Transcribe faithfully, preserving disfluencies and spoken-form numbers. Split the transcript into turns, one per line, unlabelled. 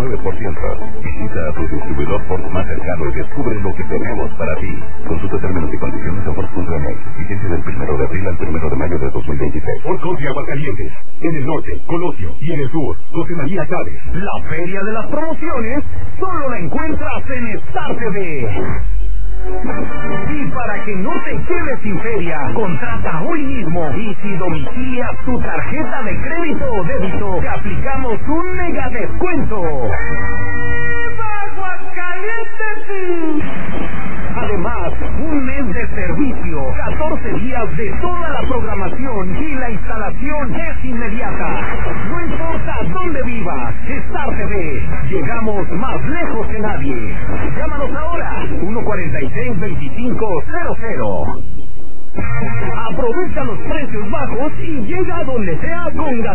nueve por ciento. Visita a tu distribuidor Ford más cercano y descubre lo que tenemos para ti. Consulta términos y condiciones en Ford punto M X. Vigencia del primero de abril al primero de mayo de dos mil veintiséis.
Ford Country Aguascalientes. En el norte, Colosio. Y en el sur, José María Chávez.
La feria de las promociones solo la encuentras en Star T V. Y para que no te quedes sin feria, contrata hoy mismo. Y si domicilias tu tarjeta de crédito o débito, te aplicamos un mega descuento. Además, un mes de servicio, catorce días de toda la programación y la instalación es inmediata. No importa dónde vivas, Star T V, llegamos más lejos que nadie. Llámanos ahora, uno cuarenta y seis, veinticinco cero cero. Aprovecha los precios bajos y llega a donde sea con